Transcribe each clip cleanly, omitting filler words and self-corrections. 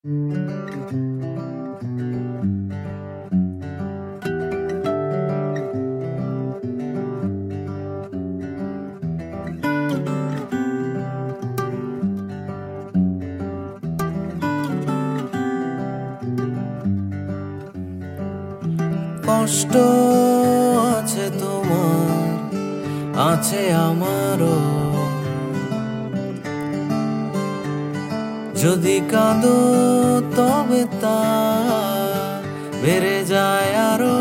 কষ্ট আছে তোমার, আছে আমারও। যদি কাঁদো তবে তা বেড়ে যায় আরো।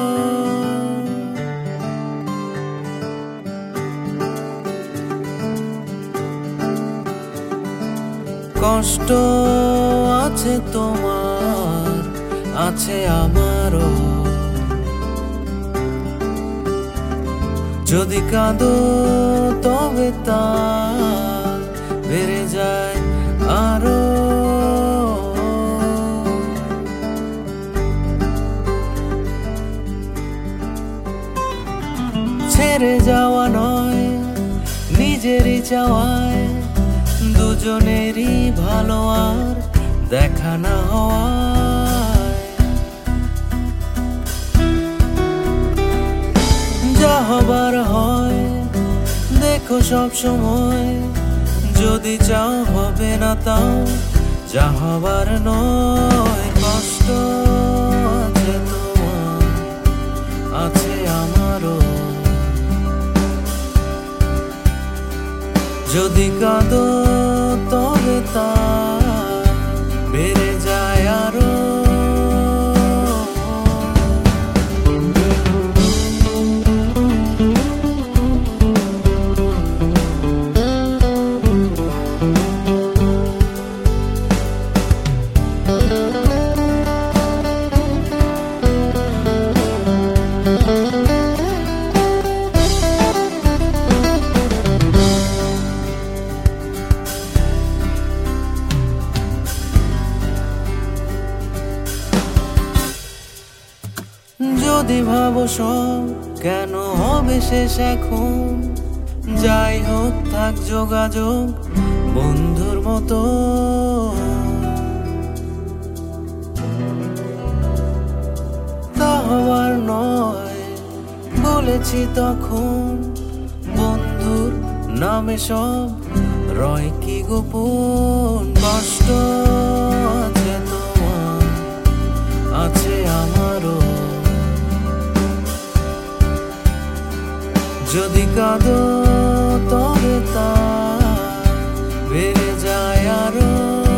কষ্ট আছে তোমার, আছে আমারও। যদি কাঁদো তবে তা বেড়ে যায় আরো। ছেড়ে যাওয়া নয় নিজেরই চাওয়ায়, দুজনেরই ভালো আর দেখা না হওয়ায়। যা হবার হয় দেখো সব সময়, যদি চাও হবে না তাও যা হবার নয়। কষ্ট আছে তোমার, আছে আমারও। যদি কাঁদো তবে তা বেড়ে যায় আরো। যদি ভাবো সব কেন হবে শেষ এখন, যাই হোক থাক যোগাযোগ বন্ধুর মতো। তা হবার নয় বলেছি তখন, বন্ধুর নামে সব রয় কি গোপন। কষ্ট আছে তোমার, আছে আমারও। যদি কাঁদো তবে তা বেড়ে যায় আরো।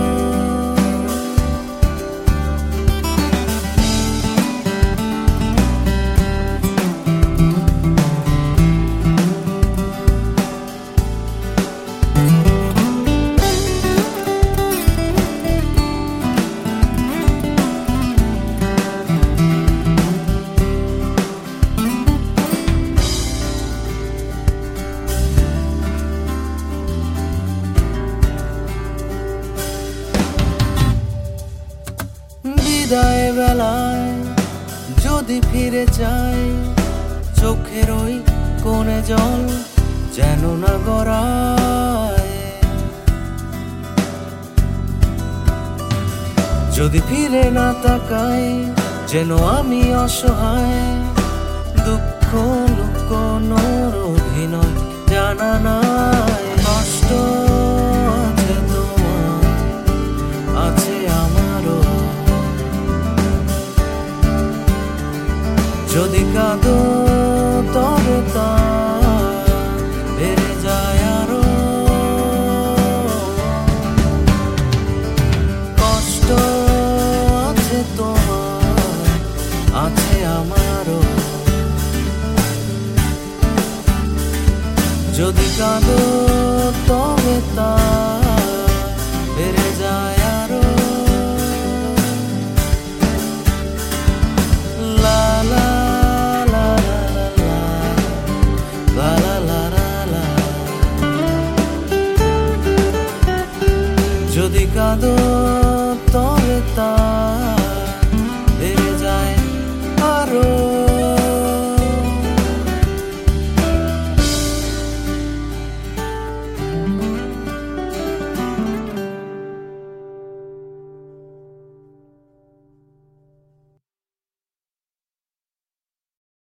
বিদায় বেলায় যদি ফিরে যাই, চোখের ওই কোণে জল যেন না গড়ায়। যদি ফিরে না তাকাই যেন আমি অসহায়, দুঃখ লুকোনোর অভিনয় জানা নাই। কষ্ট আছে তোমার, আছে আমারও। যদি কাঁদো তবে তা বেড়ে যায় আরো। কষ্ট আছে তোমার, আছে আমারও। যদি কাঁদো তবে তা বেড়ে যায় আরো। লা লা লা লা লা লা লা লা। যদি কাঁদো তবে তা